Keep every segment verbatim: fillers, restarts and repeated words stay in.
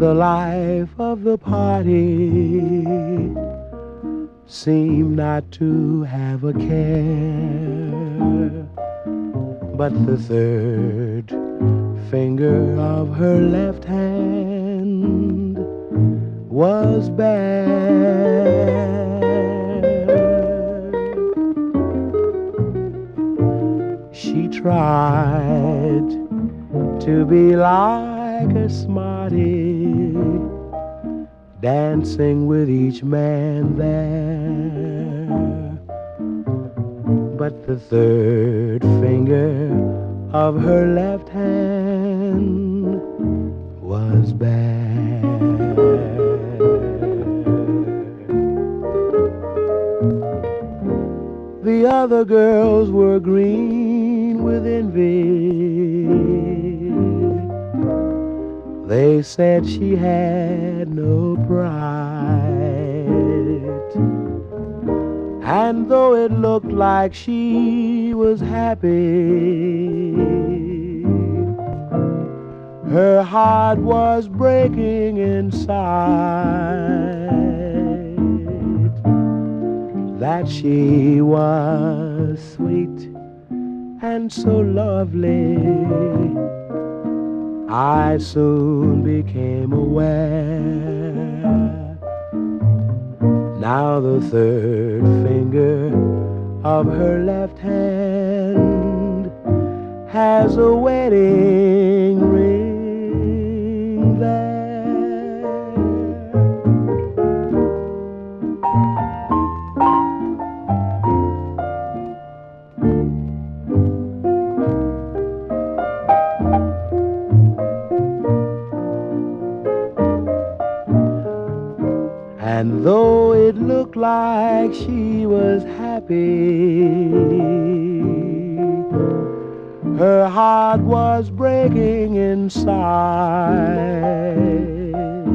the life of the party seemed not to have a care, but the third finger of her left hand was bare. She tried to be like a smarty, dancing with each man there, but the third finger of her left hand was bare. The other girls were green with envy. They said she had no pride, and though it looked like she was happy, her heart was breaking inside. That she was sweet and so lovely, I soon became aware. Now the third finger of her left hand has a wedding ring there. And though it looked like she was happy, her heart was breaking inside.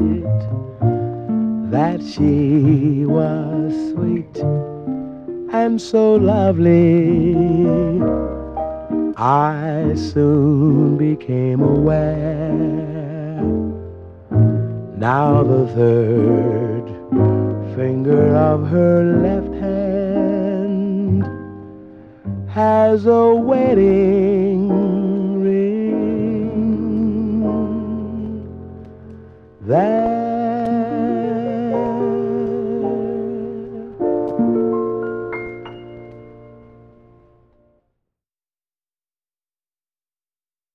That she was sweet and so lovely, I soon became aware. Now the third finger of her left hand has a wedding ring that